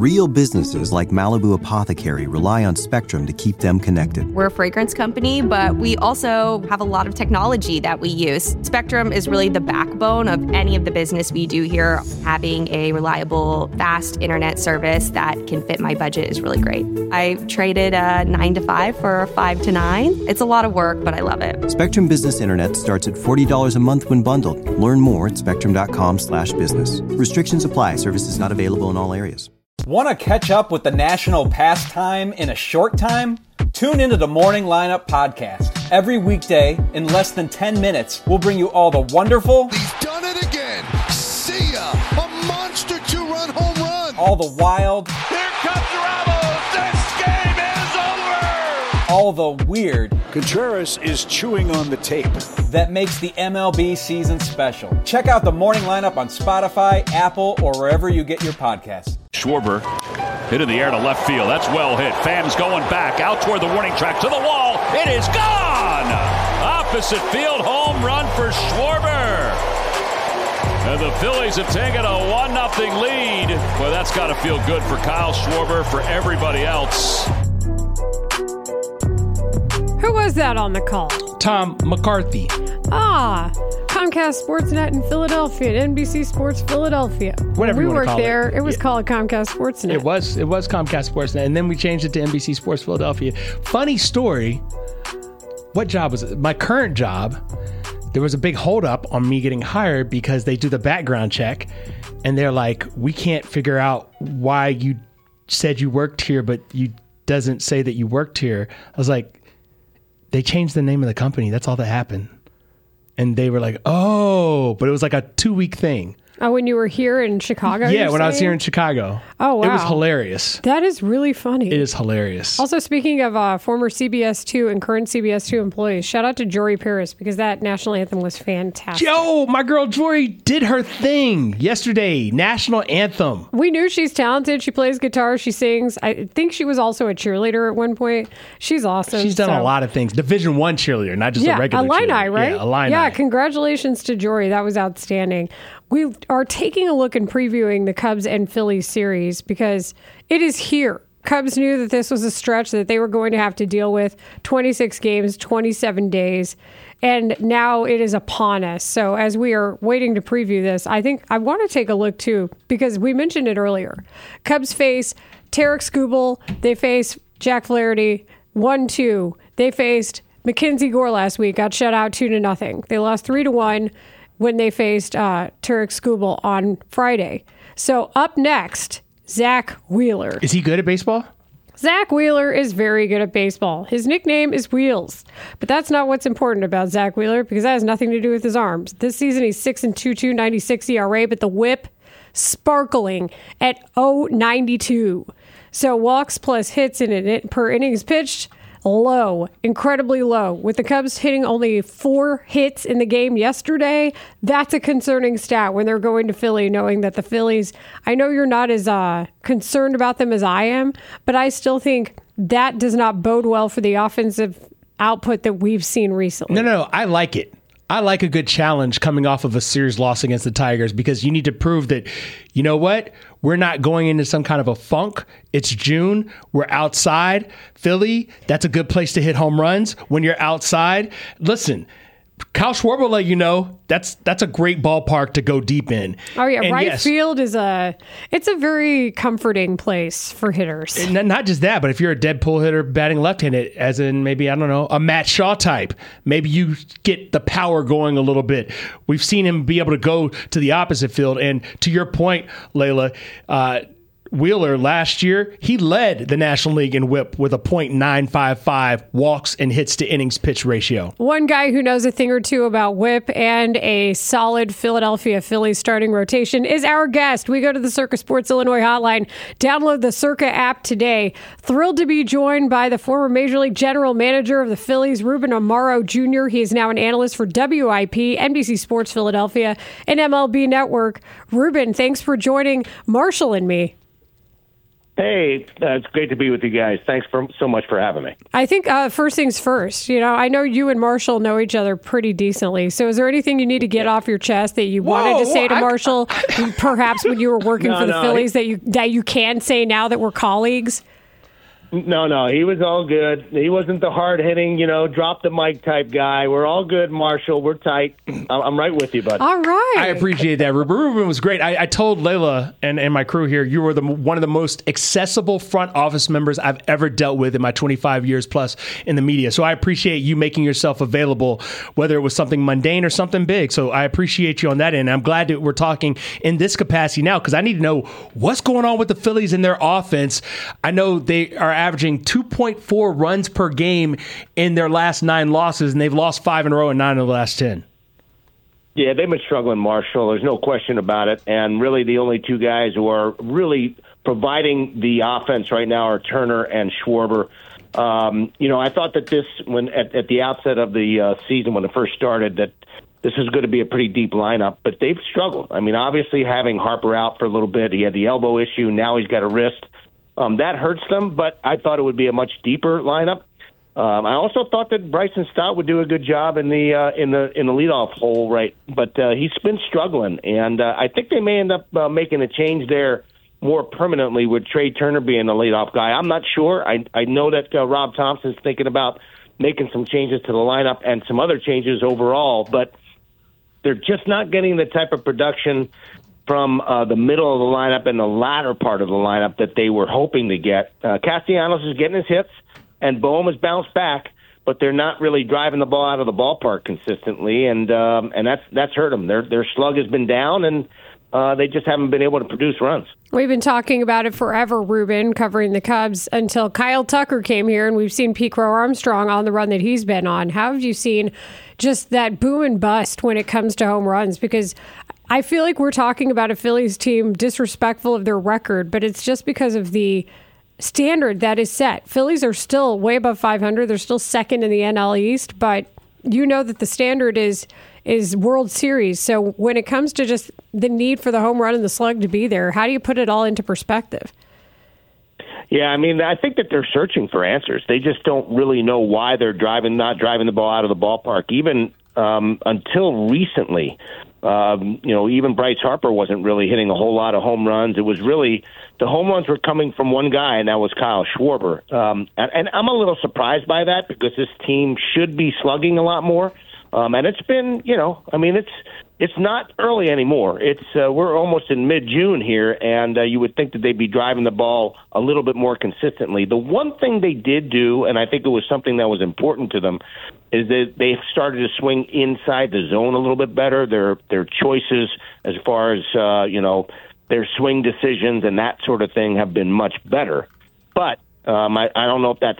Real businesses like Malibu Apothecary rely on Spectrum to keep them connected. We're a fragrance company, but we also have a lot of technology that we use. Spectrum is really the backbone of any of the business we do here. Having a reliable, fast internet service that can fit my budget is really great. I traded a 9 to 5 for a 5 to 9. It's a lot of work, but I love it. Spectrum Business Internet starts at $40 a month when bundled. Learn more at spectrum.com/business. Restrictions apply. Services not available in all areas. Want to catch up with the national pastime in a short time? Tune into the Morning Lineup podcast. Every weekday, in less than 10 minutes, we'll bring you all the wonderful... He's done it again. See ya. A monster two-run home run. All the wild... Here comes Ramos. This game is over. All the weird... Contreras is chewing on the tape. That makes the MLB season special. Check out the Morning Lineup on Spotify, Apple, or wherever you get your podcasts. Schwarber hit in the air to left field. That's well hit. Phams going back out toward the warning track to the wall. It is gone. Opposite field home run for Schwarber. And the Phillies have taken a 1-0 lead. Well, that's got to feel good for Kyle Schwarber, for everybody else. Who was that on the call? Tom McCarthy. Comcast Sportsnet in Philadelphia, NBC Sports Philadelphia. Whatever we you want to worked call there. it. It was called Comcast Sportsnet. It was Comcast Sportsnet, and then we changed it to NBC Sports Philadelphia. Funny story. What job was it? My current job, there was a big holdup on me getting hired because they do the background check, and they're like, we can't figure out why you said you worked here, but you doesn't say that you worked here. I was like, they changed the name of the company. That's all that happened. And they were like, oh, but it was like a 2-week thing. Oh, when you were here in Chicago? Yeah, when I was here in Chicago. Oh, wow. It was hilarious. That is really funny. It is hilarious. Also, speaking of former CBS 2 and current CBS 2 employees, shout out to Jory Paris because that national anthem was fantastic. Yo, my girl Jory did her thing yesterday. National anthem. We knew she's talented. She plays guitar. She sings. I think she was also a cheerleader at one point. She's awesome. She's done a lot of things. Division I cheerleader, not just a regular Illini, cheerleader. right? Yeah, Illini. Yeah, congratulations to Jory. That was outstanding. We are taking a look and previewing the Cubs and Phillies series because it is here. Cubs knew that this was a stretch that they were going to have to deal with. 26 games, 27 days, and now it is upon us. So as we are waiting to preview this, I think I want to take a look too because we mentioned it earlier. Cubs face Tarik Skubal. They face Jack Flaherty. 1-2. They faced Mackenzie Gore last week. Got shut out 2-0. They lost 3-1. When they faced Tarik Skubal on Friday. So up next, Zach Wheeler. Is he good at baseball? Zach Wheeler is very good at baseball. His nickname is Wheels. But that's not what's important about Zach Wheeler because that has nothing to do with his arms. This season he's 6-2, 296 ERA, but the whip sparkling at 0.92. So walks plus hits in it per innings pitched. Low, incredibly low. With the Cubs hitting only 4 hits in the game yesterday, that's a concerning stat when they're going to Philly, knowing that the Phillies, I know you're not as concerned about them as I am, but I still think that does not bode well for the offensive output that we've seen recently. No, I like it. I like a good challenge coming off of a series loss against the Tigers because you need to prove that, you know what? We're not going into some kind of a funk. It's June. We're outside. Philly, that's a good place to hit home runs when you're outside. Listen, Kyle Schwarber will let you know that's a great ballpark to go deep in. Oh yeah, and right field is it's a very comforting place for hitters. And not just that, but if you're a dead pull hitter batting left-handed, as in maybe, I don't know, a Matt Shaw type, maybe you get the power going a little bit. We've seen him be able to go to the opposite field. And to your point, Layla, Wheeler last year, he led the National League in whip with a .955 walks and hits to innings pitch ratio. One guy who knows a thing or two about whip and a solid Philadelphia Phillies starting rotation is our guest. We go to the Circa Sports Illinois hotline. Download the Circa app today. Thrilled to be joined by the former Major League General Manager of the Phillies, Ruben Amaro Jr. He is now an analyst for WIP, NBC Sports Philadelphia, and MLB Network. Ruben, thanks for joining Marshall and me. Hey, it's great to be with you guys. Thanks so much for having me. I think first things first, I know you and Marshall know each other pretty decently. So is there anything you need to get off your chest that you wanted to say to Marshall, perhaps when you were working for the Phillies, that you can say now that we're colleagues? No, he was all good. He wasn't the hard-hitting, drop the mic type guy. We're all good, Marshall. We're tight. I'm right with you, bud. All right. I appreciate that. Ruben was great. I told Layla and my crew here, you were one of the most accessible front office members I've ever dealt with in my 25 years plus in the media. So I appreciate you making yourself available, whether it was something mundane or something big. So I appreciate you on that end. I'm glad that we're talking in this capacity now because I need to know what's going on with the Phillies and their offense. I know they are averaging 2.4 runs per game in their last 9 losses, and they've lost 5 in a row and 9 of the last 10. Yeah, they've been struggling, Marshall. There's no question about it. And really the only two guys who are really providing the offense right now are Turner and Schwarber. I thought that this, when at the outset of the season, when it first started, that this is going to be a pretty deep lineup, but they've struggled. I mean, obviously having Harper out for a little bit, he had the elbow issue, now he's got a wrist. That hurts them, but I thought it would be a much deeper lineup. I also thought that Bryson Stott would do a good job in the leadoff hole, right? But he's been struggling, and I think they may end up making a change there more permanently with Trey Turner being the leadoff guy. I'm not sure. I know that Rob Thompson's thinking about making some changes to the lineup and some other changes overall, but they're just not getting the type of production from the middle of the lineup and the latter part of the lineup that they were hoping to get. Castellanos is getting his hits, and Bohm has bounced back, but they're not really driving the ball out of the ballpark consistently, and that's hurt them. Their slug has been down, and they just haven't been able to produce runs. We've been talking about it forever, Ruben, covering the Cubs until Kyle Tucker came here, and we've seen Pete Crow Armstrong on the run that he's been on. How have you seen just that boom and bust when it comes to home runs? Because I feel like we're talking about a Phillies team disrespectful of their record, but it's just because of the standard that is set. Phillies are still way above 500. They're still second in the NL East, but you know that the standard is World Series. So when it comes to just the need for the home run and the slug to be there, how do you put it all into perspective? Yeah, I mean, I think that they're searching for answers. They just don't really know why they're not driving the ball out of the ballpark. Even until recently, even Bryce Harper wasn't really hitting a whole lot of home runs. It was really the home runs were coming from one guy, and that was Kyle Schwarber. And I'm a little surprised by that because this team should be slugging a lot more. And it's been, it's not early anymore. We're almost in mid-June here, and you would think that they'd be driving the ball a little bit more consistently. The one thing they did do, and I think it was something that was important to them, is that they started to swing inside the zone a little bit better. Their choices as far as their swing decisions and that sort of thing have been much better. But I don't know if that's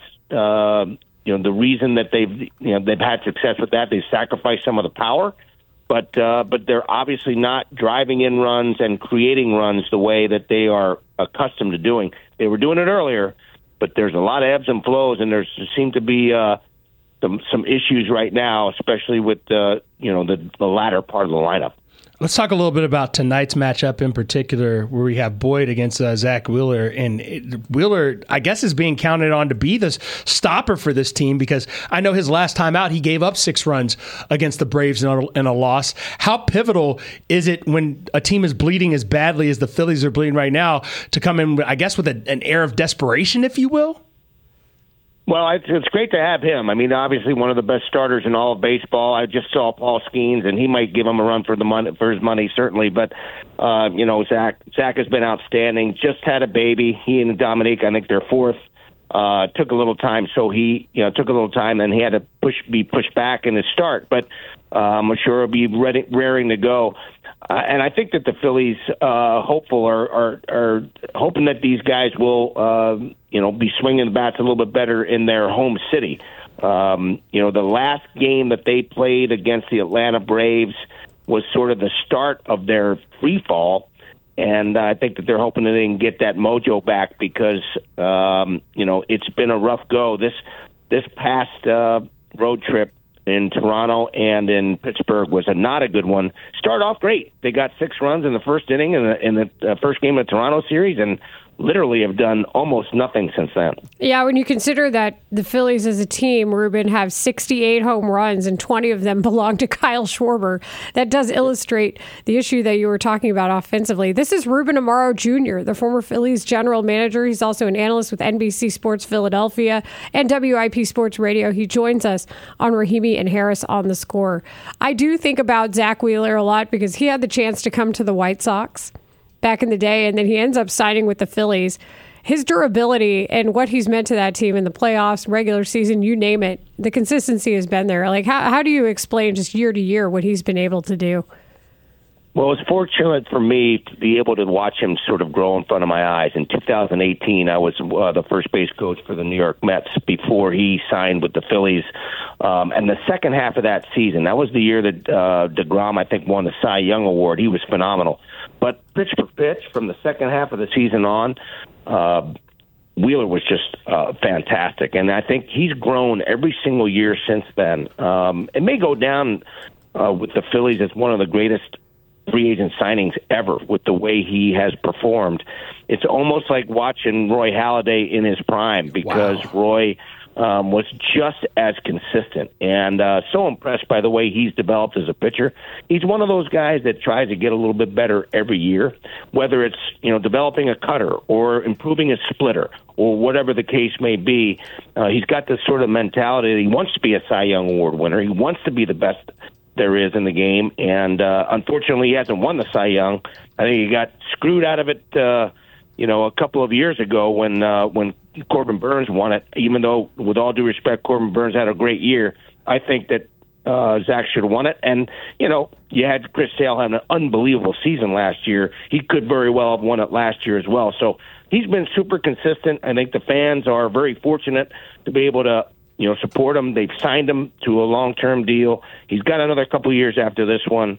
the reason that they've had success with that. They've sacrificed some of the power, but they're obviously not driving in runs and creating runs the way that they are accustomed to doing. They were doing it earlier, but there's a lot of ebbs and flows, and there seem to be some issues right now, especially with the latter part of the lineup. Let's talk a little bit about tonight's matchup in particular, where we have Boyd against Zach Wheeler. And Wheeler, I guess, is being counted on to be the stopper for this team because I know his last time out, he gave up 6 runs against the Braves in a loss. How pivotal is it when a team is bleeding as badly as the Phillies are bleeding right now to come in, I guess, with an air of desperation, if you will? Well, it's great to have him. I mean, obviously one of the best starters in all of baseball. I just saw Paul Skeens, and he might give him a run for his money, certainly. But Zach has been outstanding. Just had a baby. He and Dominique, I think they're 4th. Took a little time, so he took a little time, and he had to be pushed back in his start. But I'm sure he'll be raring to go. And I think that the Phillies are hoping that these guys will be swinging the bats a little bit better in their home city. The last game that they played against the Atlanta Braves was sort of the start of their free fall. And I think that they're hoping that they can get that mojo back because, it's been a rough go. This past road trip in Toronto and in Pittsburgh was not a good one. Started off great. They got 6 runs in the first inning in the first game of the Toronto series, and literally have done almost nothing since then. Yeah, when you consider that the Phillies as a team, Ruben, have 68 home runs and 20 of them belong to Kyle Schwarber, that does illustrate the issue that you were talking about offensively. This is Ruben Amaro Jr., the former Phillies general manager. He's also an analyst with NBC Sports Philadelphia and WIP Sports Radio. He joins us on Rahimi and Harris on The Score. I do think about Zach Wheeler a lot because he had the chance to come to the White Sox back in the day, and then he ends up signing with the Phillies. His durability and what he's meant to that team in the playoffs, regular season, you name it, the consistency has been there. Like, how do you explain just year to year what he's been able to do? Well, it's fortunate for me to be able to watch him sort of grow in front of my eyes. In 2018, I was the first base coach for the New York Mets before he signed with the Phillies. And the second half of that season, that was the year that DeGrom, I think, won the Cy Young Award. He was phenomenal. But pitch for pitch, from the second half of the season on, Wheeler was just fantastic. And I think he's grown every single year since then. It may go down with the Phillies as one of the greatest free agent signings ever with the way he has performed. It's almost like watching Roy Halladay in his prime because Roy was just as consistent and so impressed by the way he's developed as a pitcher. He's one of those guys that tries to get a little bit better every year, whether it's developing a cutter or improving his splitter or whatever the case may be. He's got this sort of mentality that he wants to be a Cy Young Award winner. He wants to be the best there is in the game, and unfortunately he hasn't won the Cy Young. I think he got screwed out of it a couple of years ago when Corbin Burns won it, even though, with all due respect, Corbin Burns had a great year. I think that Zach should have won it. And, you had Chris Sale have an unbelievable season last year. He could very well have won it last year as well. So he's been super consistent. I think the fans are very fortunate to be able to support him. They've signed him to a long-term deal. He's got another couple of years after this one.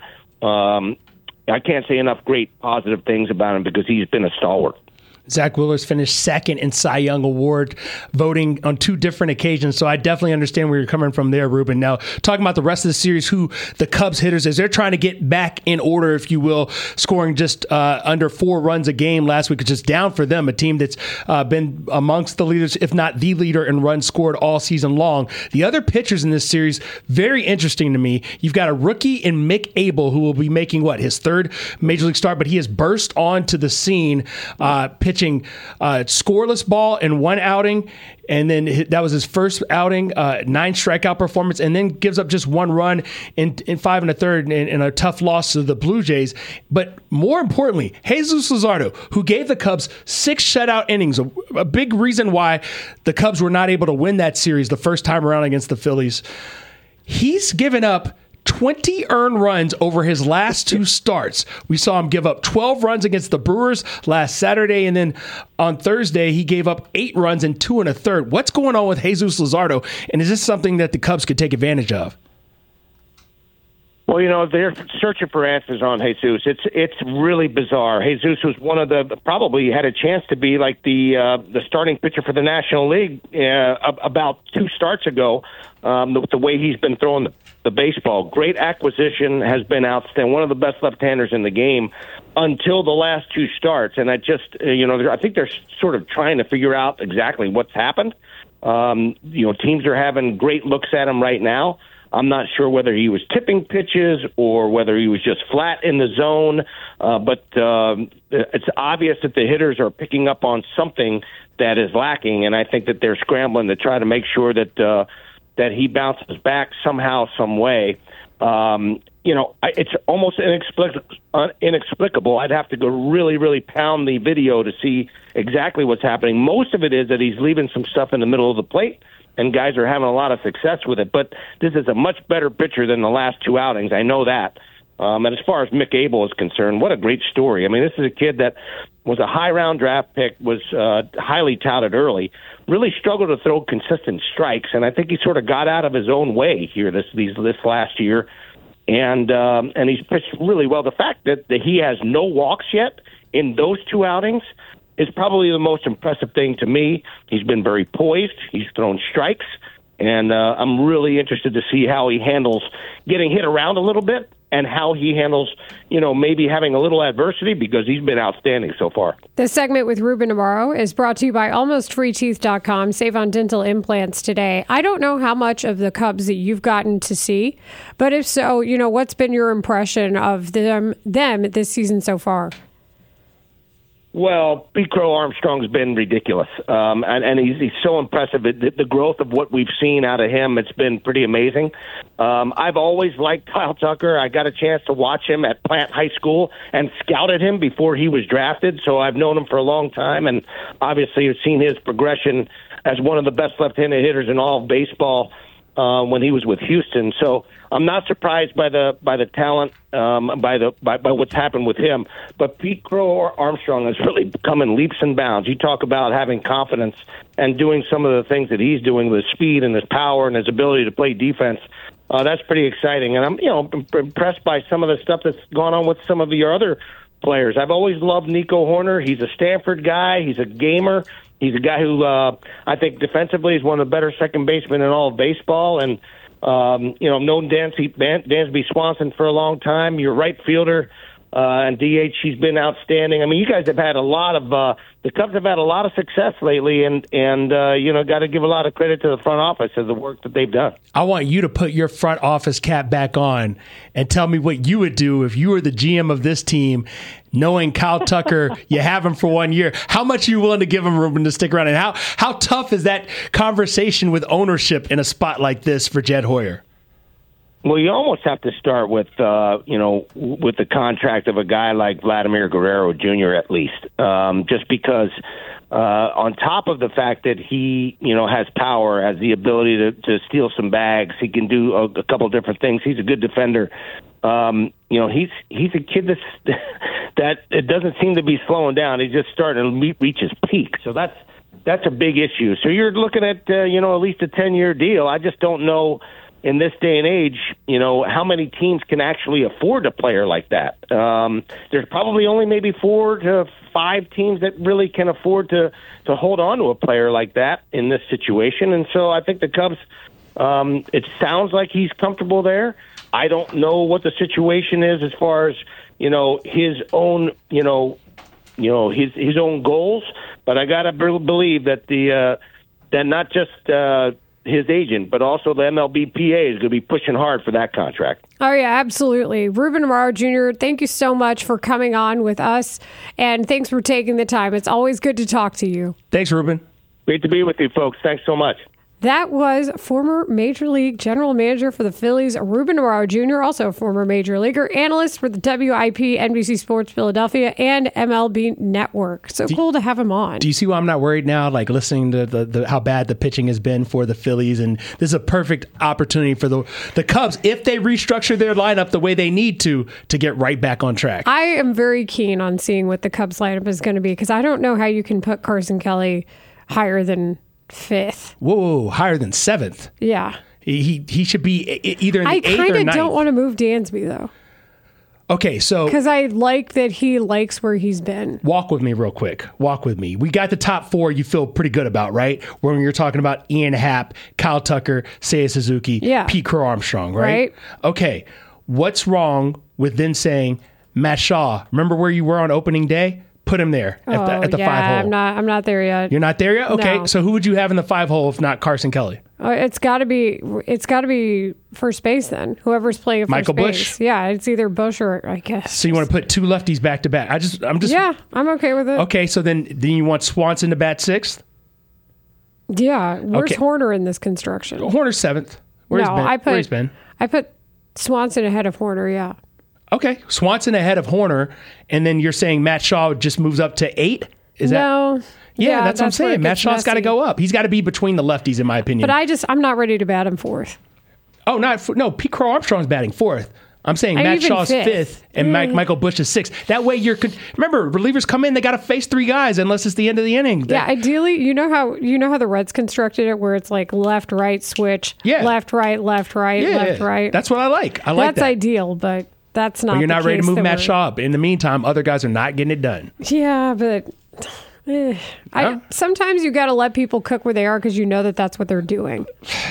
I can't say enough great positive things about him because he's been a stalwart. Zach Wheeler's finished second in Cy Young Award voting on two different occasions, so I definitely understand where you're coming from there, Ruben. Now, talking about the rest of the series, who the Cubs hitters is, they're trying to get back in order, if you will, scoring just under 4 runs a game last week, which is down for them, a team that's been amongst the leaders, if not the leader in runs scored all season long. The other pitchers in this series, very interesting to me. You've got a rookie in Mick Abel, who will be making, his third Major League start, but he has burst onto the scene, pitching scoreless ball in one outing, and then that was his first outing, 9 strikeout performance, and then gives up just 1 run in 5 1/3 in a tough loss to the Blue Jays. But more importantly, Jesus Luzardo, who gave the Cubs 6 shutout innings, a big reason why the Cubs were not able to win that series the first time around against the Phillies. He's given up 20 earned runs over his last 2 starts. We saw him give up 12 runs against the Brewers last Saturday, and then on Thursday, he gave up 8 runs in 2 1/3. What's going on with Jesus Luzardo, and is this something that the Cubs could take advantage of? Well, they're searching for answers on Jesus. It's really bizarre. Jesus was one of probably had a chance to be like the starting pitcher for the National League about 2 starts ago. The way he's been throwing the baseball, great acquisition, has been outstanding. One of the best left-handers in the game until the last 2 starts. And I think they're sort of trying to figure out exactly what's happened. Teams are having great looks at him right now. I'm not sure whether he was tipping pitches or whether he was just flat in the zone, but it's obvious that the hitters are picking up on something that is lacking, and I think that they're scrambling to try to make sure that he bounces back somehow, some way. It's almost inexplicable. I'd have to go really, really pound the video to see exactly what's happening. Most of it is that he's leaving some stuff in the middle of the plate, and guys are having a lot of success with it. But this is a much better pitcher than the last 2 outings. I know that. And as far as Mick Abel is concerned, what a great story. I mean, this is a kid that was a high-round draft pick, was highly touted early, really struggled to throw consistent strikes, and I think he sort of got out of his own way here this last year. And he's pitched really well. The fact that he has no walks yet in those 2 outings is probably the most impressive thing to me. He's been very poised. He's thrown strikes, and I'm really interested to see how he handles getting hit around a little bit and how he handles, maybe having a little adversity, because he's been outstanding so far. This segment with Ruben Amaro is brought to you by AlmostFreeTeeth.com. Save on dental implants today. I don't know how much of the Cubs that you've gotten to see, but if so, what's been your impression of them this season so far? Well, Pete Crow Armstrong's been ridiculous, and he's so impressive. The growth of what we've seen out of him, it's been pretty amazing. I've always liked Kyle Tucker. I got a chance to watch him at Plant High School and scouted him before he was drafted, so I've known him for a long time, and obviously have seen his progression as one of the best left-handed hitters in all of baseball when he was with Houston. So I'm not surprised by the talent, by what's happened with him. But Pete Crow Armstrong has really come in leaps and bounds. You talk about having confidence and doing some of the things that he's doing with his speed and his power and his ability to play defense. That's pretty exciting. And I'm, impressed by some of the stuff that's gone on with some of your other players. I've always loved Nico Horner. He's a Stanford guy. He's a gamer. He's a guy who I think defensively is one of the better second basemen in all of baseball. And, I've known Dansby Swanson for a long time. Your right fielder and DH, he's been outstanding. I mean, you guys have had a lot of the Cubs have had a lot of success lately, and got to give a lot of credit to the front office of the work that they've done. I want you to put your front office cap back on and tell me what you would do if you were the GM of this team, knowing Kyle Tucker, you have him for 1 year. How much are you willing to give him room to stick around? And how tough is that conversation with ownership in a spot like this for Jed Hoyer? Well, you almost have to start with, with the contract of a guy like Vladimir Guerrero Jr. at least, just because on top of the fact that he, has power, has the ability to steal some bags, he can do a couple different things. He's a good defender. He's a kid that it doesn't seem to be slowing down. He's just starting to reach his peak. So that's a big issue. So you're looking at, at least a 10-year deal. I just don't know in this day and age, how many teams can actually afford a player like that. There's probably only maybe 4 to 5 teams that really can afford to hold on to a player like that in this situation. And so I think the Cubs, it sounds like he's comfortable there. I don't know what the situation is as far as, his own, his own goals, but I got to believe that that not just his agent, but also the MLBPA is going to be pushing hard for that contract. Oh, yeah, absolutely. Ruben Amaro Jr., thank you so much for coming on with us, and thanks for taking the time. It's always good to talk to you. Thanks, Ruben. Great to be with you, folks. Thanks so much. That was former Major League General Manager for the Phillies, Ruben Amaro Jr., also a former Major Leaguer, analyst for the WIP, NBC Sports Philadelphia, and MLB Network. So cool to have him on. Do you see why I'm not worried now, like listening to the how bad the pitching has been for the Phillies? And this is a perfect opportunity for the Cubs, if they restructure their lineup the way they need to get right back on track. I am very keen on seeing what the Cubs lineup is going to be, because I don't know how you can put Carson Kelly higher than 5th. Whoa, higher than 7th. Yeah. He should be either in the 8th or 9th. I kind of don't want to move Dansby, though. Okay, so... Because I like that he likes where he's been. Walk with me real quick. Walk with me. We got the top 4 you feel pretty good about, right? When you're talking about Ian Happ, Kyle Tucker, Seiya Suzuki, Pete Crow Armstrong, right? Okay, what's wrong with then saying, Matt Shaw, remember where you were on opening day? Put him there at the 5-hole. I'm not there yet. You're not there yet? Okay. No. So who would you have in the 5-hole if not Carson Kelly? It's got to be first base then. Whoever's playing at Michael first Busch? base. Yeah, it's either Busch or I guess. So you want to put 2 lefties back to back? I'm just. Yeah, I'm okay with it. Okay, so then you want Swanson to bat 6th? Yeah. Where's Horner in this construction? Horner's 7th. Where's Ben? I put Swanson ahead of Horner. Yeah. Okay, Swanson ahead of Horner, and then you're saying Matt Shaw just moves up to 8? No. Yeah, that's what I'm saying. Matt Shaw's got to go up. He's got to be between the lefties, in my opinion. But I'm not ready to bat him 4th. Oh, no, Pete Crow Armstrong's batting 4th. I'm saying Matt Shaw's 5th and Michael Busch is 6th. That way remember, relievers come in, they got to face 3 guys unless it's the end of the inning. Yeah, ideally, you know how the Reds constructed it, where it's like left, right, switch, left, right, left, right. That's what I like. That's ideal, but that's not. But you're not ready to move Matt Shaw up. In the meantime, other guys are not getting it done. Yeah, but sometimes you got to let people cook where they are because you know that's what they're doing.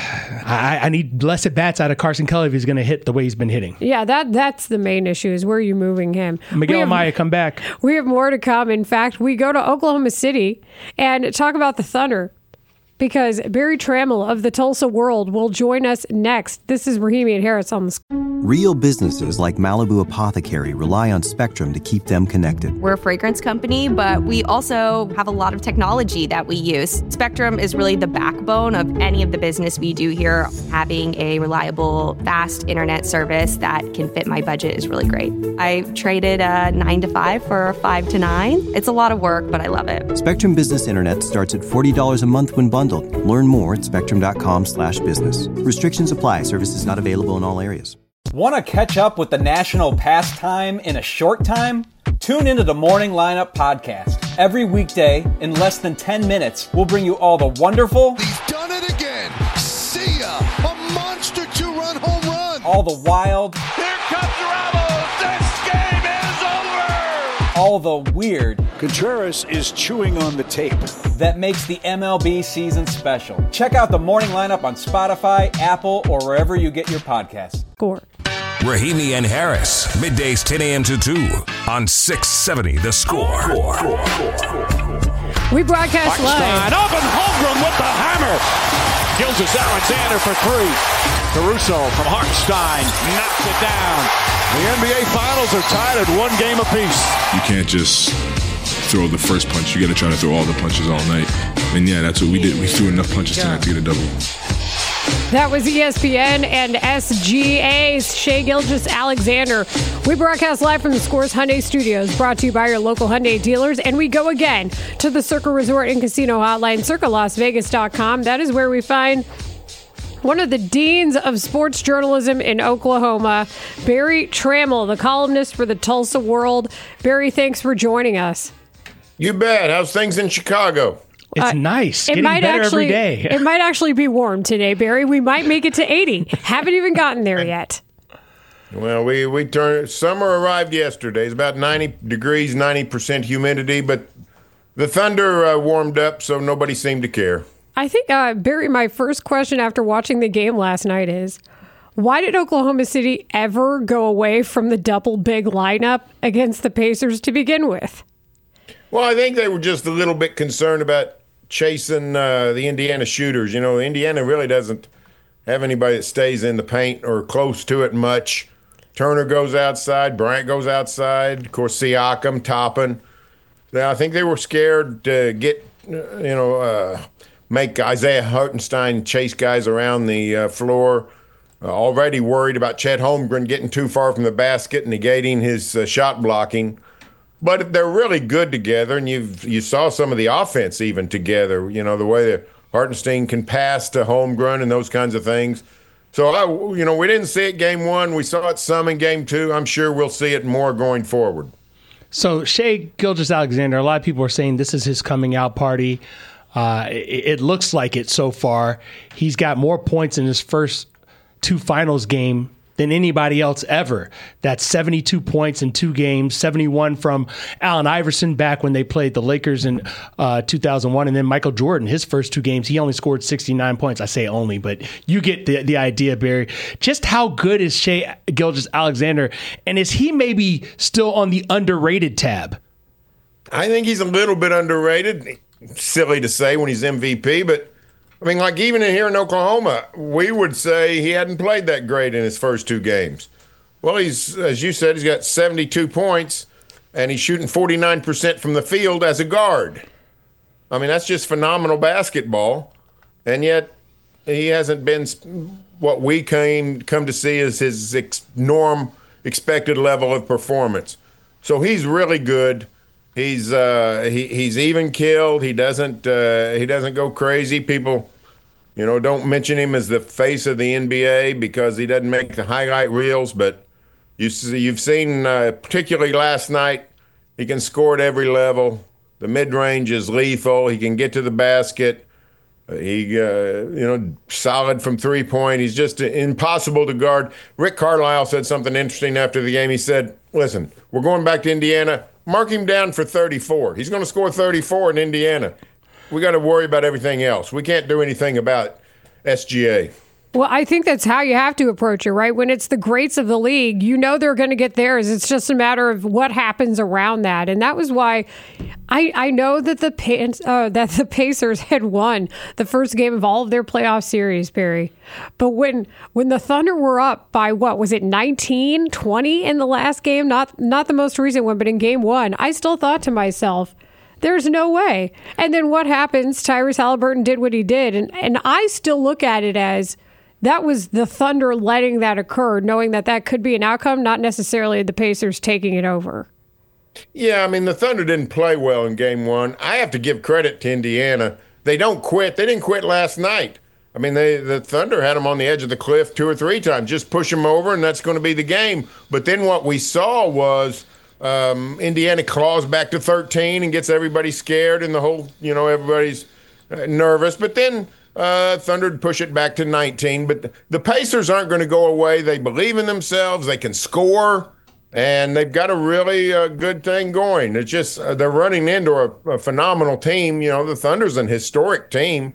I need less at bats out of Carson Kelly if he's going to hit the way he's been hitting. Yeah, that's the main issue is where are you moving him? Miguel Amaya, come back. We have more to come. In fact, we go to Oklahoma City and talk about the Thunder because Barry Trammell of the Tulsa World will join us next. This is Rahimi and Harris on the Real businesses like Malibu Apothecary rely on Spectrum to keep them connected. We're a fragrance company, but we also have a lot of technology that we use. Spectrum is really the backbone of any of the business we do here. Having a reliable, fast internet service that can fit my budget is really great. I traded a 9 to 5 for a 5 to 9. It's a lot of work, but I love it. Spectrum Business Internet starts at $40 a month when bundled. Learn more at spectrum.com/business. Restrictions apply. Services not available in all areas. Want to catch up with the national pastime in a short time? Tune into the Morning Lineup Podcast. Every weekday, in less than 10 minutes, we'll bring you all the wonderful... He's done it again. See ya. A monster two-run home run. All the wild... Here comes Ramos. This game is over. All the weird... Contreras is chewing on the tape. That makes the MLB season special. Check out the Morning Lineup on Spotify, Apple, or wherever you get your podcasts. Score. Rahimi and Harris, middays 10 a.m. to 2 on 670 The Score. We broadcast live. Open Holmgren with the hammer. Gilgeous Alexander for 3. Caruso from Hartenstein knocks it down. The NBA Finals are tied at 1 game apiece. You can't just throw the first punch. You got to try to throw all the punches all night. And yeah, that's what we did. We threw enough punches tonight to get a double. That was ESPN and SGA's Shai Gilgeous-Alexander. We broadcast live from the Scores Hyundai Studios, brought to you by your local Hyundai dealers. And we go again to the Circa Resort and Casino Hotline, circalasvegas.com. That is where we find one of the deans of sports journalism in Oklahoma, Barry Trammell, the columnist for the Tulsa World. Barry, thanks for joining us. You bet. How's things in Chicago? It's nice. Getting better every day. It might actually be warm today, Barry. We might make it to 80. Haven't even gotten there yet. Well, we turned. Summer arrived yesterday. It's about 90 degrees, 90% humidity, but the Thunder warmed up, so nobody seemed to care. I think, Barry, my first question after watching the game last night is, why did Oklahoma City ever go away from the double big lineup against the Pacers to begin with? Well, I think they were just a little bit concerned about chasing the Indiana shooters. You know, Indiana really doesn't have anybody that stays in the paint or close to it much. Turner goes outside. Bryant goes outside. Of course, Siakam, Toppin. I think they were scared to get, make Isaiah Hartenstein chase guys around the floor. Already worried about Chet Holmgren getting too far from the basket, negating his shot blocking. But they're really good together, and you saw some of the offense even together. You know, the way that Hartenstein can pass to Holmgren and those kinds of things. So, we didn't see it game 1. We saw it some in game 2. I'm sure we'll see it more going forward. So Shai Gilgeous-Alexander, a lot of people are saying this is his coming out party. It looks like it so far. He's got more points in his first 2 finals game than anybody else ever. That's 72 points in 2 games, 71 from Allen Iverson back when they played the Lakers in 2001. And then Michael Jordan, his first 2 games, he only scored 69 points. I say only, but you get the idea, Barry. Just how good is Shai Gilgeous-Alexander? And is he maybe still on the underrated tab? I think he's a little bit underrated. Silly to say when he's MVP, but I mean, like even here in Oklahoma, we would say he hadn't played that great in his first 2 games. Well, he's, as you said, he's got 72 points, and he's shooting 49% from the field as a guard. I mean, that's just phenomenal basketball, and yet he hasn't been what we come to see as his expected level of performance. So he's really good. He's even killed. He doesn't go crazy. People, don't mention him as the face of the NBA because he doesn't make the highlight reels. But you've seen, particularly last night, he can score at every level. The mid-range is lethal. He can get to the basket. He, solid from three-point. He's just impossible to guard. Rick Carlisle said something interesting after the game. He said, listen, we're going back to Indiana. Mark him down for 34. He's going to score 34 in Indiana. We got to worry about everything else. We can't do anything about it. SGA. Well, I think that's how you have to approach it, right? When it's the greats of the league, you know they're going to get theirs. It's just a matter of what happens around that. And that was why I know that the Pacers had won the first game of all of their playoff series, Barry. But when the Thunder were up by, what, was it 19, 20 in the last game? Not the most recent one, but in game one, I still thought to myself, there's no way. And then what happens? Tyrese Haliburton did what he did. And I still look at it as that was the Thunder letting that occur, knowing that could be an outcome, not necessarily the Pacers taking it over. Yeah, I mean, the Thunder didn't play well in game one. I have to give credit to Indiana. They don't quit. They didn't quit last night. I mean, the Thunder had them on the edge of the cliff 2 or 3 times. Just push them over, and that's going to be the game. But then what we saw was Indiana claws back to 13 and gets everybody scared, and the whole, everybody's nervous. But then Thunder would push it back to 19. But the Pacers aren't going to go away. They believe in themselves. They can score, and they've got a really good thing going. It's just they're running into a phenomenal team. The Thunder's an historic team.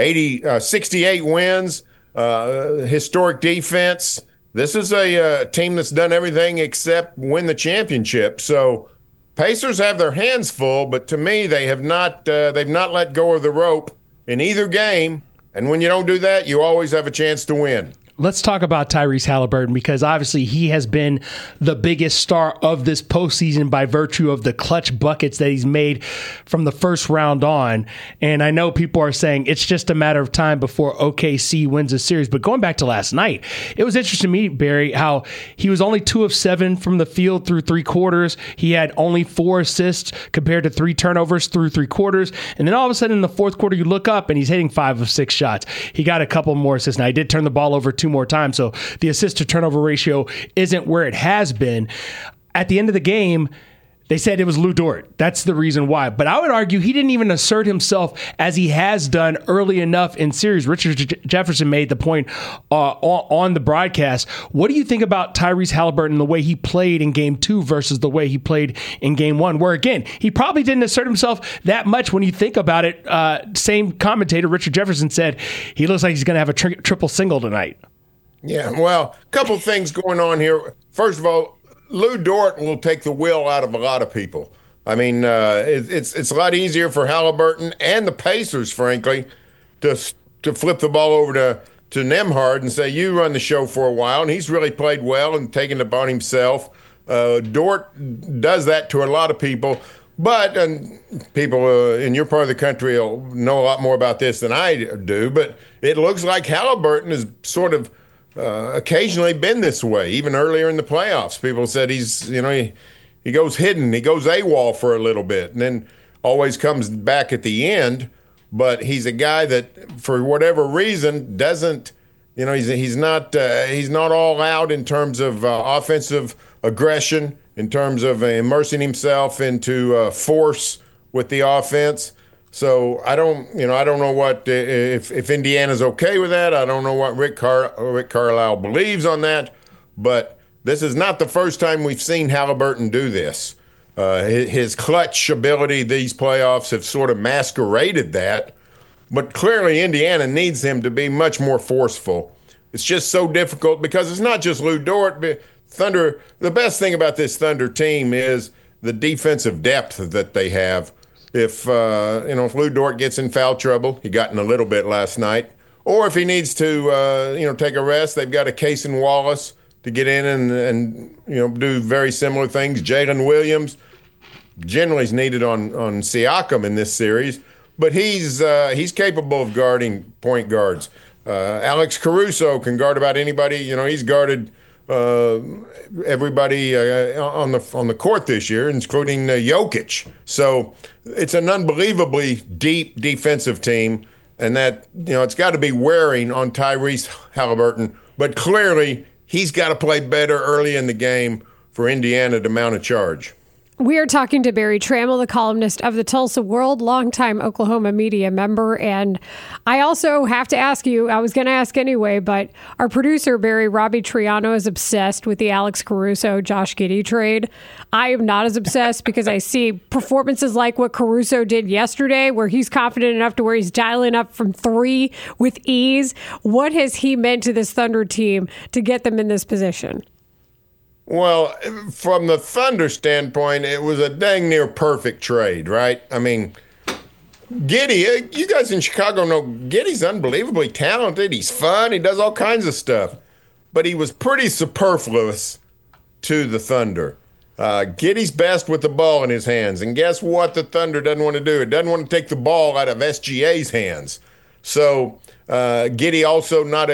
68 wins, historic defense. This is a team that's done everything except win the championship. So Pacers have their hands full, but to me, they've not let go of the rope in either game. And when you don't do that, you always have a chance to win. Let's talk about Tyrese Haliburton, because obviously he has been the biggest star of this postseason by virtue of the clutch buckets that he's made from the first round on. And I know people are saying it's just a matter of time before OKC wins a series. But going back to last night, it was interesting to me, Barry, how he was only 2 of 7 from the field through 3 quarters. He had only 4 assists compared to 3 turnovers through 3 quarters. And then all of a sudden in the fourth quarter, you look up and he's hitting 5 of 6 shots. He got a couple more assists. Now, he did turn the ball over 2 more times, so the assist to turnover ratio isn't where it has been. At the end of the game, they said it was Lou Dort. That's the reason why. But I would argue he didn't even assert himself as he has done early enough in series. Richard Jefferson made the point on the broadcast. What do you think about Tyrese Haliburton, the way he played in game 2 versus the way he played in game 1, where, again, he probably didn't assert himself that much when you think about it. Same commentator, Richard Jefferson, said he looks like he's going to have a triple single tonight. Yeah, well, a couple things going on here. First of all, Lou Dort will take the will out of a lot of people. I mean, it's a lot easier for Haliburton and the Pacers, frankly, to flip the ball over to Nembhard and say, you run the show for a while. And he's really played well and taken it upon himself. Dort does that to a lot of people. But people in your part of the country will know a lot more about this than I do. But it looks like Haliburton is sort of occasionally been this way. Even earlier in the playoffs, people said he's, he goes hidden, he goes AWOL for a little bit, and then always comes back at the end. But he's a guy that, for whatever reason, doesn't, he's not all out in terms of offensive aggression, in terms of immersing himself into force with the offense. So I don't know what if Indiana's okay with that. I don't know what Rick Carlisle believes on that. But this is not the first time we've seen Haliburton do this. His clutch ability these playoffs have sort of masqueraded that. But clearly Indiana needs him to be much more forceful. It's just so difficult because it's not just Lou Dort. Thunder. The best thing about this Thunder team is the defensive depth that they have. If Lou Dort gets in foul trouble, he got in a little bit last night, or if he needs to, take a rest, they've got a Cason Wallace to get in and do very similar things. Jalen Williams generally is needed on Siakam in this series, but he's capable of guarding point guards. Alex Caruso can guard about anybody. He's guarded everybody on the court this year, including Jokic. So it's an unbelievably deep defensive team, and that it's got to be wearing on Tyrese Haliburton. But clearly, he's got to play better early in the game for Indiana to mount a charge. We are talking to Barry Trammell, the columnist of the Tulsa World, longtime Oklahoma media member. And I also have to ask you, I was going to ask anyway, but our producer, Barry, Robbie Triano, is obsessed with the Alex Caruso, Josh Giddey trade. I am not as obsessed because I see performances like what Caruso did yesterday, where he's confident enough to where he's dialing up from 3 with ease. What has he meant to this Thunder team to get them in this position? Well, from the Thunder standpoint, it was a dang near perfect trade, right? I mean, Giddey, you guys in Chicago know Giddey's unbelievably talented. He's fun. He does all kinds of stuff. But he was pretty superfluous to the Thunder. Giddey's best with the ball in his hands. And guess what the Thunder doesn't want to do? It doesn't want to take the ball out of SGA's hands. So Giddey also not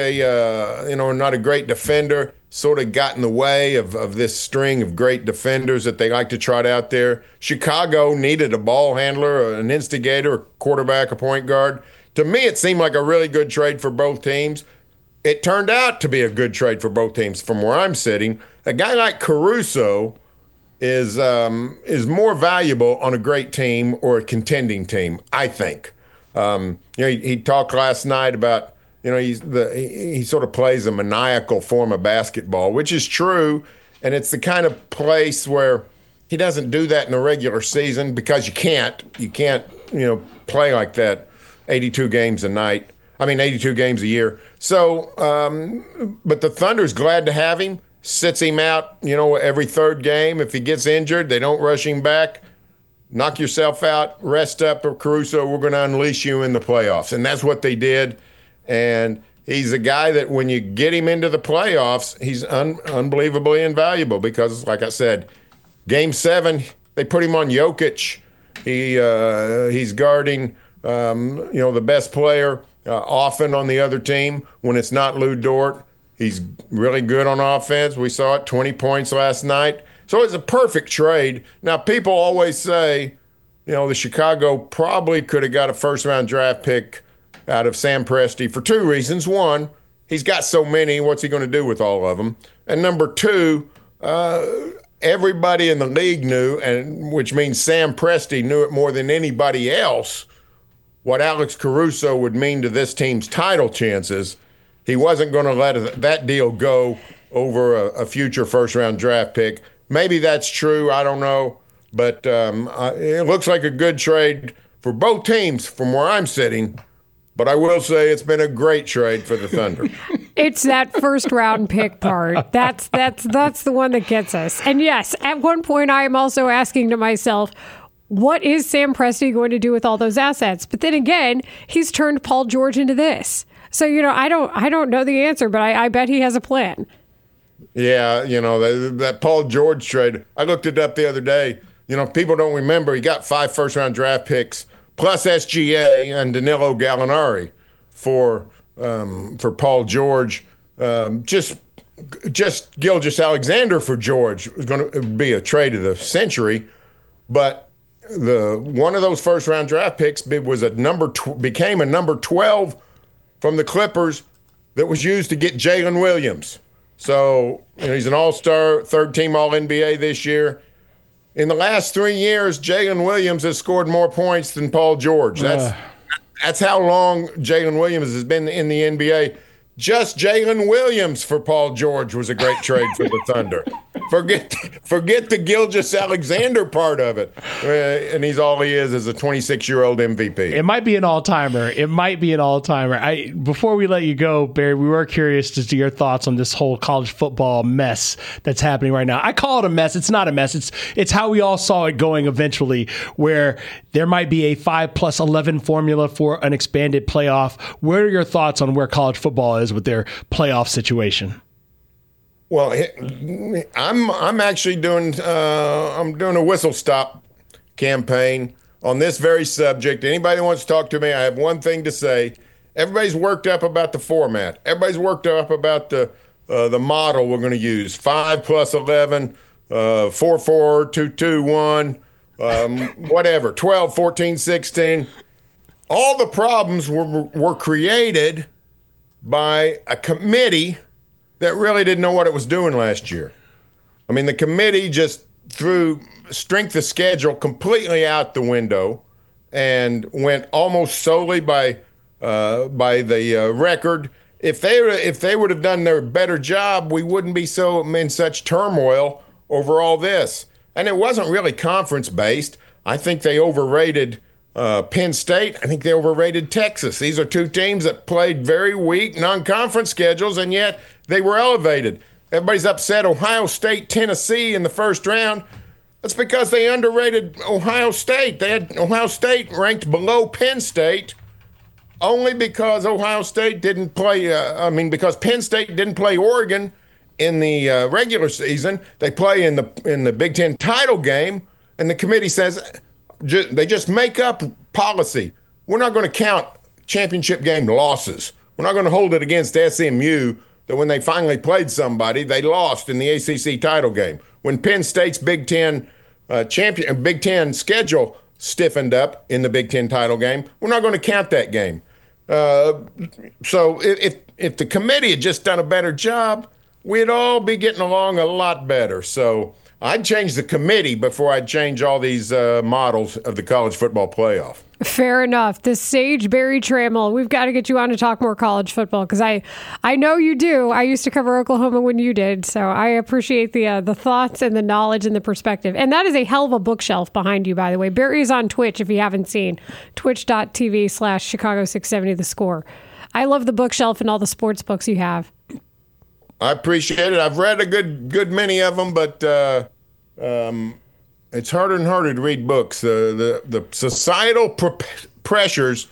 a great defender. Sort of got in the way of this string of great defenders that they like to trot out there. Chicago needed a ball handler, an instigator, a quarterback, a point guard. To me, it seemed like a really good trade for both teams. It turned out to be a good trade for both teams from where I'm sitting. A guy like Caruso is more valuable on a great team or a contending team, I think. He talked last night about, he sort of plays a maniacal form of basketball, which is true. And it's the kind of place where he doesn't do that in the regular season because you can't, play like that 82 games a year. So, but the Thunder's glad to have him, sits him out, every third game. If he gets injured, they don't rush him back. Knock yourself out, rest up, or Caruso, we're going to unleash you in the playoffs. And that's what they did. And he's a guy that when you get him into the playoffs, he's unbelievably invaluable because, like I said, Game 7, they put him on Jokic. He's guarding, the best player often on the other team when it's not Lou Dort. He's really good on offense. We saw it, 20 points last night. So it's a perfect trade. Now, people always say, the Chicago probably could have got a first-round draft pick out of Sam Presti for 2 reasons. One, he's got so many. What's he going to do with all of them? And number 2, everybody in the league knew, and which means Sam Presti knew it more than anybody else, what Alex Caruso would mean to this team's title chances. He wasn't going to let that deal go over a future first-round draft pick. Maybe that's true. I don't know. But it looks like a good trade for both teams from where I'm sitting. But I will say it's been a great trade for the Thunder. It's that first round pick part. That's the one that gets us. And yes, at one point I am also asking to myself, what is Sam Presti going to do with all those assets? But then again, he's turned Paul George into this. So, I don't know the answer, but I bet he has a plan. Yeah, that Paul George trade, I looked it up the other day. People don't remember he got 5 first-round draft picks plus SGA and Danilo Gallinari for Paul George. Just Gilgeous-Alexander for George was going to be a trade of the century, but one of those first-round draft picks became a number 12 from the Clippers that was used to get Jalen Williams. So he's an all-star, third-team All-NBA this year. In the last 3 years, Jalen Williams has scored more points than Paul George. That's how long Jalen Williams has been in the NBA. Just Jalen Williams for Paul George was a great trade for the Thunder. Forget the Gilgeous-Alexander part of it. And he's all he is a 26-year-old MVP. It might be an all-timer. Before we let you go, Barry, we were curious to see your thoughts on this whole college football mess that's happening right now. I call it a mess. It's not a mess. It's how we all saw it going eventually, where there might be a 5+11 formula for an expanded playoff. What are your thoughts on where college football is with their playoff situation? Well, I'm actually doing a whistle stop campaign on this very subject. Anybody who wants to talk to me, I have one thing to say. Everybody's worked up about the format. Everybody's worked up about the model we're going to use: 5+11, 4-4, 2-2-1, whatever, 12, 14, 16. All the problems were created by a committee that really didn't know what it was doing last year. I mean, the committee just threw strength of schedule completely out the window and went almost solely by the record. If they would have done their better job, we wouldn't be in such turmoil over all this. And it wasn't really conference based. I think they overrated Penn State. I think they overrated Texas. These are two teams that played very weak non-conference schedules, and yet they were elevated. Everybody's upset Ohio State, Tennessee in the first round. That's because they underrated Ohio State. They had Ohio State ranked below Penn State only because Ohio State didn't play, because Penn State didn't play Oregon in the regular season. They play in the Big Ten title game, and the committee says they just make up policy. We're not going to count championship game losses. We're not going to hold it against SMU that when they finally played somebody, they lost in the ACC title game. When Penn State's Big Ten Big Ten schedule stiffened up in the Big Ten title game, we're not going to count that game. So if the committee had just done a better job, we'd all be getting along a lot better. So I'd change the committee before I'd change all these models of the college football playoff. Fair enough. The sage Barry Trammell. We've got to get you on to talk more college football because I know you do. I used to cover Oklahoma when you did, so I appreciate the thoughts and the knowledge and the perspective. And that is a hell of a bookshelf behind you, by the way. Barry is on Twitch if you haven't seen. Twitch.tv/Chicago670 The Score. I love the bookshelf and all the sports books you have. I appreciate it. I've read a good many of them, but it's harder and harder to read books. The societal pressures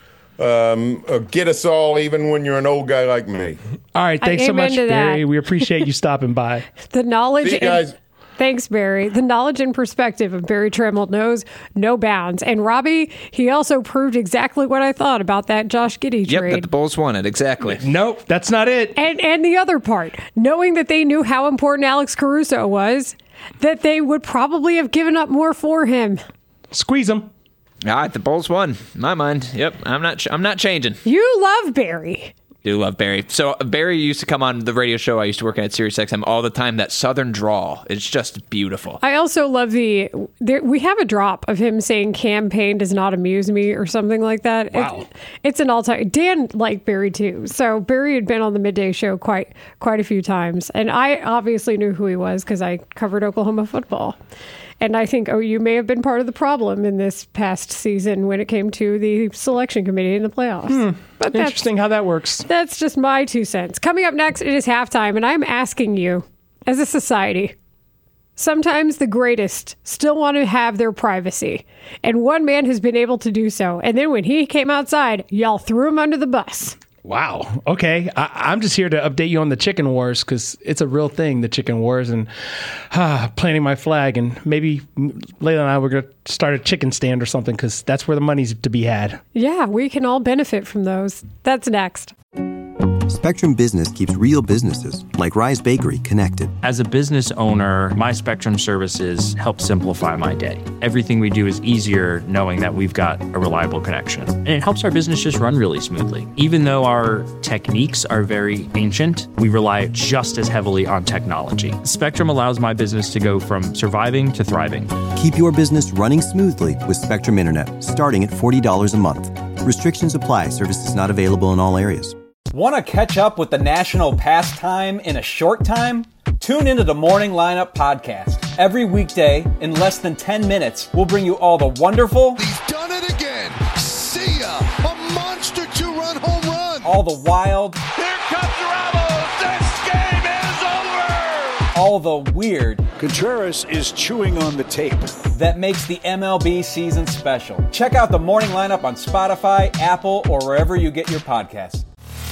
get us all, even when you're an old guy like me. All right, thanks so much, Barry. We appreciate you stopping by. The knowledge. See you guys. Thanks, Barry. The knowledge and perspective of Barry Trammell knows no bounds. And Robbie, he also proved exactly what I thought about that Josh Giddey trade. Yep, that the Bulls won it. Exactly. Nope, that's not it. And the other part, knowing that they knew how important Alex Caruso was, that they would probably have given up more for him. Squeeze him. All right, the Bulls won. In my mind. Yep, I'm not changing. You love Barry. Do love Barry. So Barry used to come on the radio show I used to work at SiriusXM all the time. That Southern drawl, it's just beautiful. I also love we have a drop of him saying campaign does not amuse me or something like that. Wow. It's an all-time. Dan liked Barry too. So Barry had been on the midday show quite a few times. And I obviously knew who he was because I covered Oklahoma football. And I think OU may have been part of the problem in this past season when it came to the selection committee in the playoffs. But interesting how that works. That's just my 2 cents. Coming up next, it is halftime, and I'm asking you, as a society, sometimes the greatest still want to have their privacy. And one man has been able to do so. And then when he came outside, y'all threw him under the bus. Wow. Okay. I'm just here to update you on the chicken wars because it's a real thing, the chicken wars, and planting my flag. And maybe Layla and I were going to start a chicken stand or something because that's where the money's to be had. Yeah, we can all benefit from those. That's next. Spectrum Business keeps real businesses, like Rise Bakery, connected. As a business owner, my Spectrum services help simplify my day. Everything we do is easier knowing that we've got a reliable connection. And it helps our business just run really smoothly. Even though our techniques are very ancient, we rely just as heavily on technology. Spectrum allows my business to go from surviving to thriving. Keep your business running smoothly with Spectrum Internet, starting at $40 a month. Restrictions apply. Services not available in all areas. Want to catch up with the national pastime in a short time? Tune into the Morning Lineup Podcast. Every weekday, in less than 10 minutes, we'll bring you all the wonderful... He's done it again. See ya. A monster two-run home run. All the wild... Here comes Ramos. This game is over. All the weird... Contreras is chewing on the tape. That makes the MLB season special. Check out the Morning Lineup on Spotify, Apple, or wherever you get your podcasts.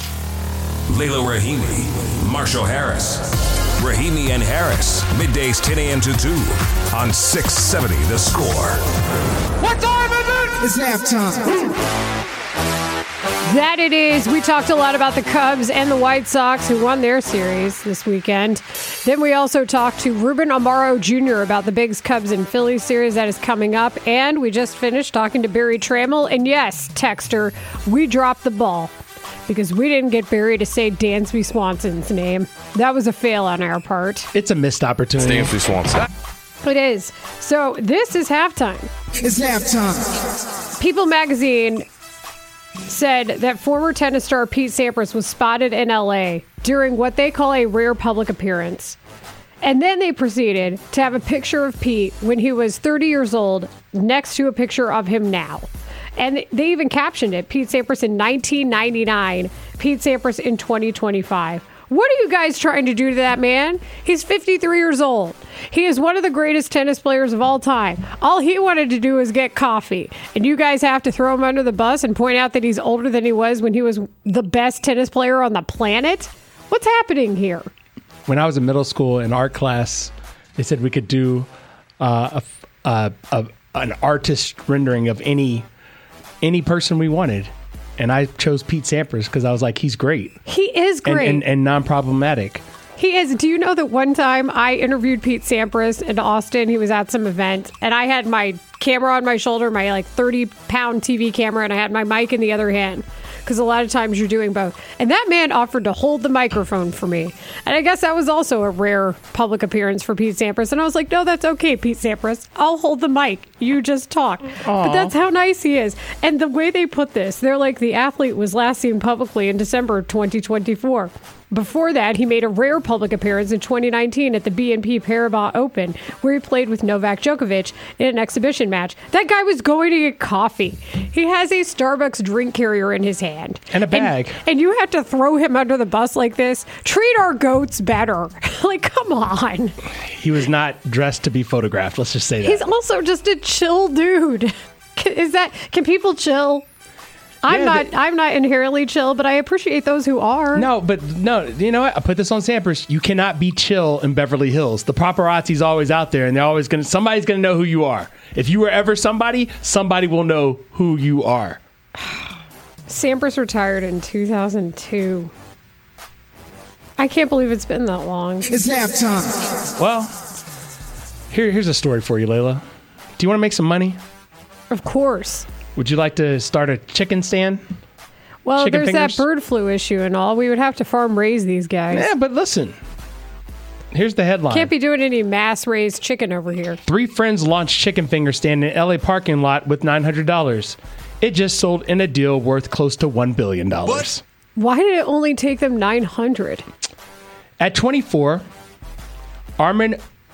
Layla Rahimi, Marshall Harris. Rahimi and Harris, middays 10 a.m. to 2 on 670 The Score. What time is it? It's halftime. That it is. We talked a lot about the Cubs and the White Sox who won their series this weekend. Then we also talked to Ruben Amaro Jr. about the Bigs, Cubs, and Phillies series that is coming up. And we just finished talking to Barry Trammell. And yes, Texter, we dropped the ball because we didn't get Barry to say Dansby Swanson's name. That was a fail on our part. It's a missed opportunity. Dansby Swanson. It is. So this is halftime. It's halftime. People magazine said that former tennis star Pete Sampras was spotted in L.A. during what they call a rare public appearance. And then they proceeded to have a picture of Pete when he was 30 years old next to a picture of him now. And they even captioned it, Pete Sampras in 1999, Pete Sampras in 2025. What are you guys trying to do to that man? He's 53 years old. He is one of the greatest tennis players of all time. All he wanted to do was get coffee. And you guys have to throw him under the bus and point out that he's older than he was when he was the best tennis player on the planet? What's happening here? When I was in middle school in art class, they said we could do an artist rendering of any person we wanted. And I chose Pete Sampras because I was like, he's great. He is great. And non-problematic. He is. Do you know that one time I interviewed Pete Sampras in Austin? He was at some event, and I had my camera on my shoulder, my 30-pound TV camera, and I had my mic in the other hand. Because a lot of times you're doing both. And that man offered to hold the microphone for me. And I guess that was also a rare public appearance for Pete Sampras. And I was like, no, that's okay, Pete Sampras. I'll hold the mic. You just talk. Aww. But that's how nice he is. And the way they put this, they're like, the athlete was last seen publicly in December 2024. Before that, he made a rare public appearance in 2019 at the BNP Paribas Open, where he played with Novak Djokovic in an exhibition match. That guy was going to get coffee. He has a Starbucks drink carrier in his hand. And a bag. And you have to throw him under the bus like this? Treat our goats better. Come on. He was not dressed to be photographed. Let's just say that. He's also just a chill dude. Can people chill? I'm not inherently chill, but I appreciate those who are. No, you know what? I put this on Sampras. You cannot be chill in Beverly Hills. The paparazzi's always out there, and they're always somebody's gonna know who you are. If you were ever somebody will know who you are. Sampras retired in 2002. I can't believe it's been that long. It's halftime. Well, here's a story for you, Layla. Do you want to make some money? Of course. Would you like to start a chicken stand? Well, chicken there's fingers? that bird flu issue and all. We would have to farm raise these guys. Yeah, but listen. Here's the headline. Can't be doing any mass raised chicken over here. 3 friends launched chicken finger stand in LA parking lot with $900. It just sold in a deal worth close to $1 billion. What? Why did it only take them $900? At 24, Armin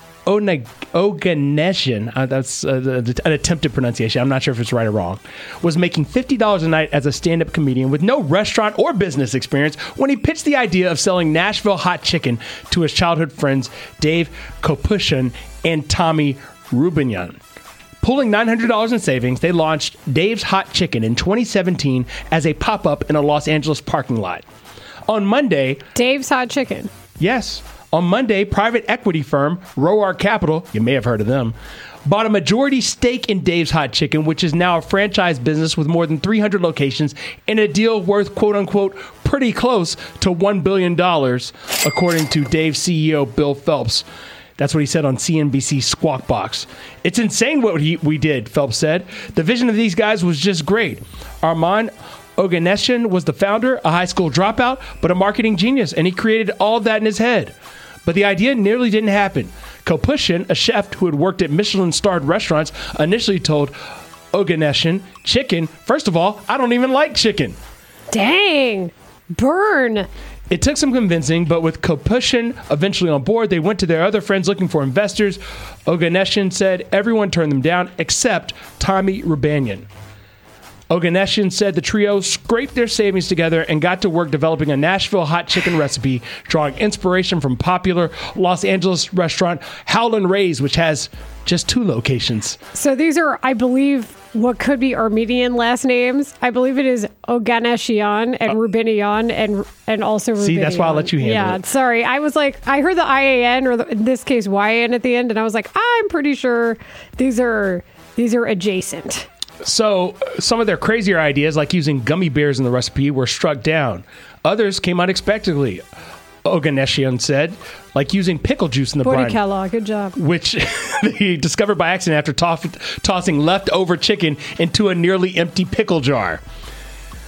Oganesyan, that's an attempted pronunciation, I'm not sure if it's right or wrong, was making $50 a night as a stand-up comedian with no restaurant or business experience when he pitched the idea of selling Nashville hot chicken to his childhood friends Dave Kopushan and Tommy Rubinian. Pulling $900 in savings, they launched Dave's Hot Chicken in 2017 as a pop-up in a Los Angeles parking lot. On Monday... Dave's Hot Chicken. Yes. On Monday, private equity firm Roar Capital, you may have heard of them, bought a majority stake in Dave's Hot Chicken, which is now a franchise business with more than 300 locations in a deal worth, quote-unquote, pretty close to $1 billion, according to Dave's CEO, Bill Phelps. That's what he said on CNBC Squawk Box. It's insane what we did, Phelps said. The vision of these guys was just great. Armand Oganesyan was the founder, a high school dropout, but a marketing genius, and he created all of that in his head. But the idea nearly didn't happen. Kopushan, a chef who had worked at Michelin-starred restaurants, initially told Oganesyan, chicken, first of all, I don't even like chicken. Dang. Burn. It took some convincing, but with Kopushan eventually on board, they went to their other friends looking for investors. Oganesyan said everyone turned them down except Tommy Rubinian. Oganesyan said the trio scraped their savings together and got to work developing a Nashville hot chicken recipe, drawing inspiration from popular Los Angeles restaurant Howlin' Ray's, which has just 2 locations. So these are, I believe, what could be Armenian last names. I believe it is Oganesyan and Rubinian and also Rubinian. See, that's why I'll let you handle it. Sorry. I was like, I heard the IAN or in this case YAN at the end, and I was like, I'm pretty sure these are adjacent. So some of their crazier ideas, like using gummy bears in the recipe, were struck down. Others came unexpectedly, Oganesyan said, like using pickle juice in the brine. Kellogg, good job. Which they discovered by accident after tossing leftover chicken into a nearly empty pickle jar.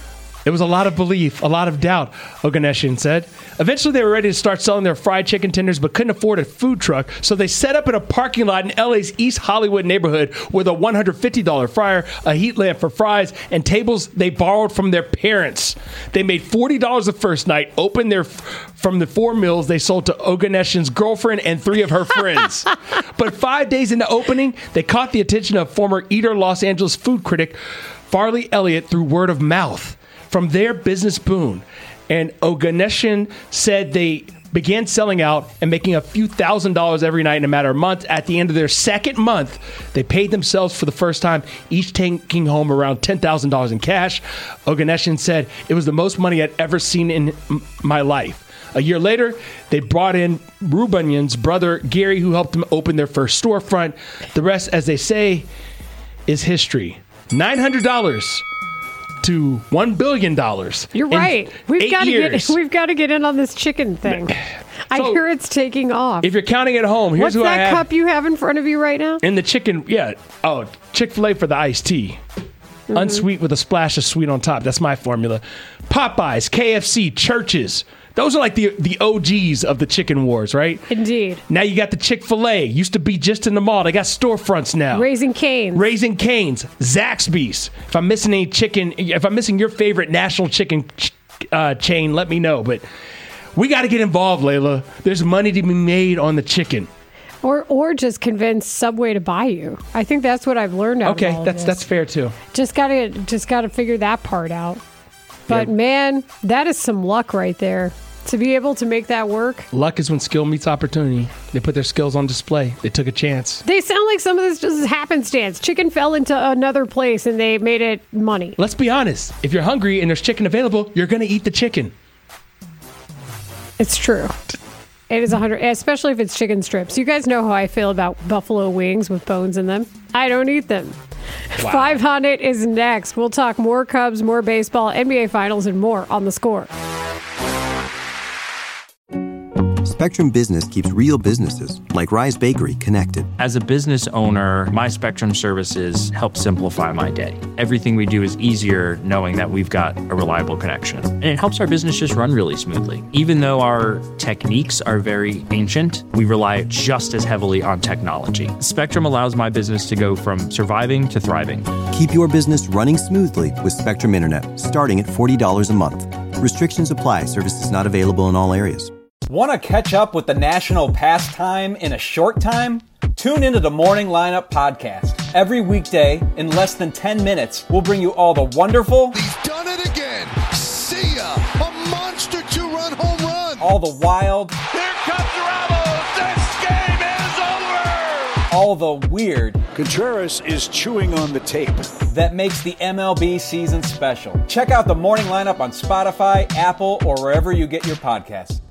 It was a lot of belief, a lot of doubt, Oganesyan said. Eventually, they were ready to start selling their fried chicken tenders, but couldn't afford a food truck, so they set up in a parking lot in LA's East Hollywood neighborhood with a $150 fryer, a heat lamp for fries, and tables they borrowed from their parents. They made $40 the first night, opened from the 4 meals they sold to Oganesyan's girlfriend and 3 of her friends. But 5 days into opening, they caught the attention of former Eater Los Angeles food critic Farley Elliott through word of mouth. From there, business boomed. And Oganesyan said they began selling out and making a few $1,000s every night in a matter of months. At the end of their second month, they paid themselves for the first time, each taking home around $10,000 in cash. Oganesyan said, "It was the most money I'd ever seen in my life." A year later, they brought in Rubunyan's brother, Gary, who helped them open their first storefront. The rest, as they say, is history. $900 to $1 billion. You're right. We've got to get in on this chicken thing. I hear it's taking off. If you're counting at home, here's who I have. What's that cup you have in front of you right now? In the chicken, yeah. Oh, Chick-fil-A for the iced tea. Mm-hmm. Unsweet with a splash of sweet on top. That's my formula. Popeyes, KFC, Church's. Those are like the OGs of the chicken wars, right? Indeed. Now you got the Chick-fil-A. Used to be just in the mall. They got storefronts now. Raising Cane's. Zaxby's. If I'm missing your favorite national chicken chain, let me know. But we got to get involved, Layla. There's money to be made on the chicken. Or just convince Subway to buy you. I think that's what I've learned out of all of this. That's fair too. Just gotta figure that part out. But man, that is some luck right there. To be able to make that work. Luck is when skill meets opportunity. They put their skills on display. They took a chance. They sound like some of this just is happenstance. Chicken fell into another place and they made it money. Let's be honest. If you're hungry and there's chicken available, you're going to eat the chicken. It's true. It is 100, especially if it's chicken strips. You guys know how I feel about buffalo wings with bones in them. I don't eat them. Wow. 500 is next. We'll talk more Cubs, more baseball, NBA Finals, and more on The Score. Spectrum Business keeps real businesses, like Rise Bakery, connected. As a business owner, my Spectrum services help simplify my day. Everything we do is easier knowing that we've got a reliable connection. And it helps our business just run really smoothly. Even though our techniques are very ancient, we rely just as heavily on technology. Spectrum allows my business to go from surviving to thriving. Keep your business running smoothly with Spectrum Internet, starting at $40 a month. Restrictions apply. Services not available in all areas. Want to catch up with the national pastime in a short time? Tune into the Morning Lineup Podcast. Every weekday, in less than 10 minutes, we'll bring you all the wonderful... He's done it again. See ya. A monster 2-run home run. All the wild... Here comes Ramos. This game is over. All the weird... Contreras is chewing on the tape. That makes the MLB season special. Check out the Morning Lineup on Spotify, Apple, or wherever you get your podcasts.